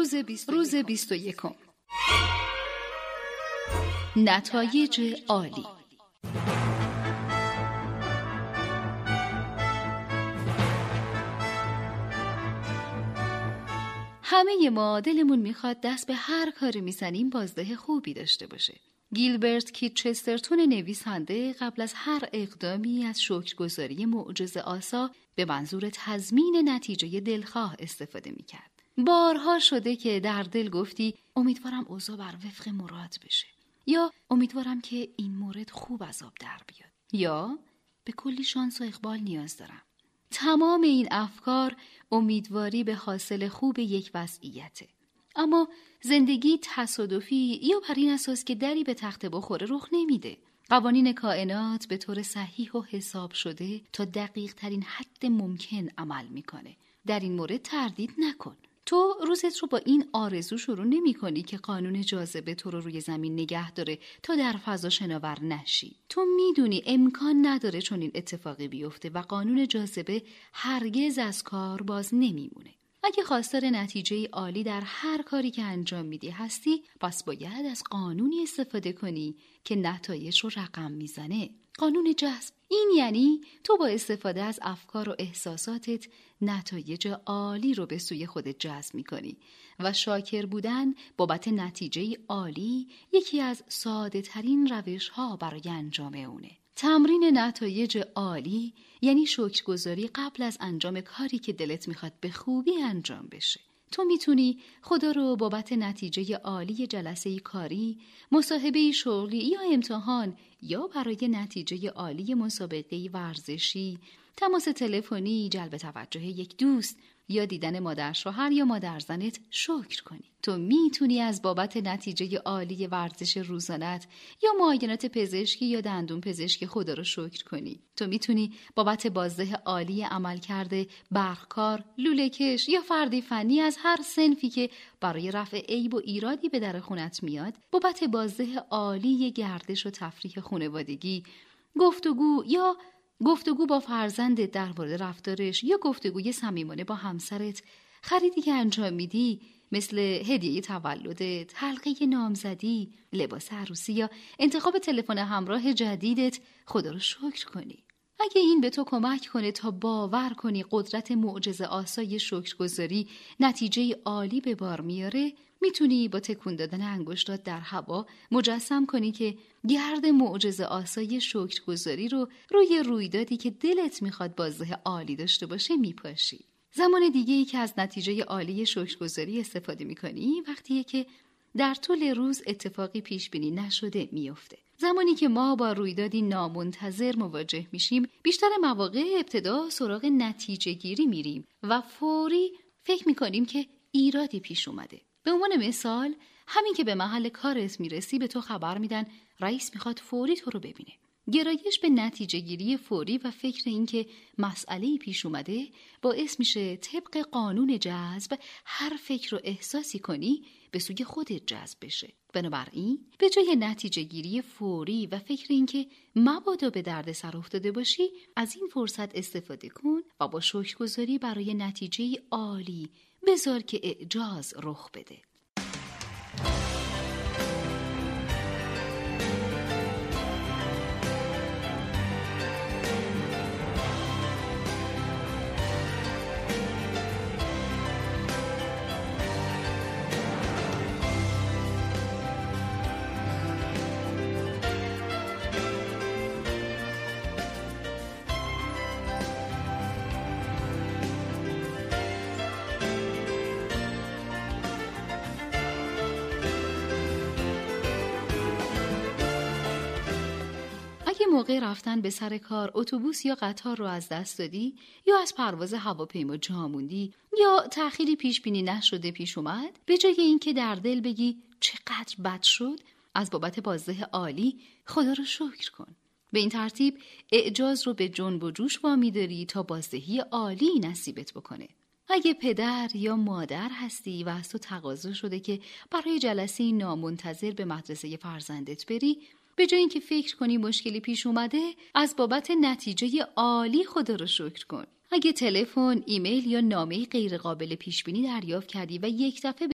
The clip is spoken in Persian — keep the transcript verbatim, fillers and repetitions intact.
روز بیست روز بیست و یکم. نتایج عالی. همه ما دلمون میخواد دست به هر کاری میزنیم بازده خوبی داشته باشه. گیلبرت کیت چسترتون نویسنده قبل از هر اقدامی از شکرگزاری معجزه آسا به منظور تضمین نتیجه دلخواه استفاده میکرد. بارها شده که در دل گفتی امیدوارم اوضاع بر وفق مراد بشه، یا امیدوارم که این مورد خوب از آب در بیاد، یا به کلی شانس و اقبال نیاز دارم. تمام این افکار امیدواری به حاصل خوب یک وضعیته. اما زندگی تصادفی یا بر این اساس که دری به تخته بخوره رخ نمیده. قوانین کائنات به طور صحیح و حساب شده تا دقیق ترین حد ممکن عمل میکنه. در این مورد تردید نکن. تو روزت رو با این آرزو شروع نمی کنی که قانون جاذبه تو رو روی زمین نگه داره تا در فضا شناور نشی. تو میدونی امکان نداره چون این اتفاقی بیفته و قانون جاذبه هرگز از کار باز نمیمونه. اگه خواستار نتیجه عالی در هر کاری که انجام میدی هستی، پس باید از قانونی استفاده کنی که نتایج رو رقم میزنه. قانون جذب. این یعنی تو با استفاده از افکار و احساساتت نتایج عالی رو به سوی خودت جذب میکنی و شاکر بودن بابت نتیجه عالی یکی از ساده ترین روش ها برای انجام اونه. تمرین نتایج عالی یعنی شکرگزاری قبل از انجام کاری که دلت میخواد به خوبی انجام بشه. تو میتونی خدا رو بابت نتیجه عالی جلسه کاری، مصاحبه شغلی یا امتحان، یا برای نتیجه عالی مسابقه ورزشی، تماس تلفنی، جلب توجه یک دوست یا دیدن مادر شوهر یا مادر زنت شکر کنی. تو میتونی از بابت نتیجه عالی ورزش روزانت یا معاینات پزشکی یا دندون پزشکی خدا رو شکر کنی. تو میتونی بابت بازده عالی عمل کرده برقکار، لوله‌کش یا فردی فنی از هر صنفی که برای رفع عیب و ایرادی به در خونت میاد، بابت بازده عالی گردش و تفریح خانوادگی، گفتگو یا گفتگو با فرزندت درباره رفتارش یا گفتگوی صمیمانه با همسرت، خریدی که انجام میدی مثل هدیه تولدت، حلقه نامزدی، لباس عروسی یا انتخاب تلفن همراه جدیدت، خدا رو شکر کنی. اگه این به تو کمک کنه تا باور کنی قدرت معجزه آسای شکرگزاری نتیجه عالی به بار میاره، میتونی با تکون دادن انگشتات در هوا مجسم کنی که گرد معجزه آسای شکرگزاری رو روی رویدادی که دلت میخواد بازده عالی داشته باشه میپاشی. زمان دیگه ای که از نتیجه عالی شکرگزاری استفاده میکنی وقتیه که در طول روز اتفاقی پیش بینی نشده میفته. زمانی که ما با رویدادی نامنتظر مواجه میشیم، بیشتر مواقع ابتدا سراغ نتیجه گیری میریم و فوری فکر میکنیم که ایرادی پیش اومده. به عنوان مثال، همین که به محل کارت میرسی به تو خبر میدن رئیس میخواد فوری تو رو ببینه. گرایش به نتیجه گیری فوری و فکر این که مسئله‌ای پیش اومده باعث میشه طبق قانون جذب هر فکر و احساسی کنی به سوی خودت جذب بشه. بنابراین به جای نتیجه گیری فوری و فکر این که مبادا به درد سر افتاده باشی، از این فرصت استفاده کن و با شکرگزاری برای نتیجه عالی بذار که اعجاز رخ بده. موقع رفتن به سر کار اتوبوس یا قطار رو از دست دادی، یا از پرواز هواپیما جا موندی، یا تأخیری پیش بینی نشده پیش اومد، به جای اینکه در دل بگی چقدر بد شد، از بابت بازده عالی خدا رو شکر کن. به این ترتیب اعجاز رو به جنب و جوش وامی داری تا بازدهی عالی نصیبت بکنه. اگه پدر یا مادر هستی و از تو تقاضا شده که برای جلسه نامنتظر به مدرسه فرزندت بری، به جای اینکه فکر کنی مشکلی پیش اومده، از بابت نتیجه عالی خدا رو شکر کن. اگه تلفن، ایمیل یا نامه غیر قابل پیش بینی دریافت کردی و یک دفعه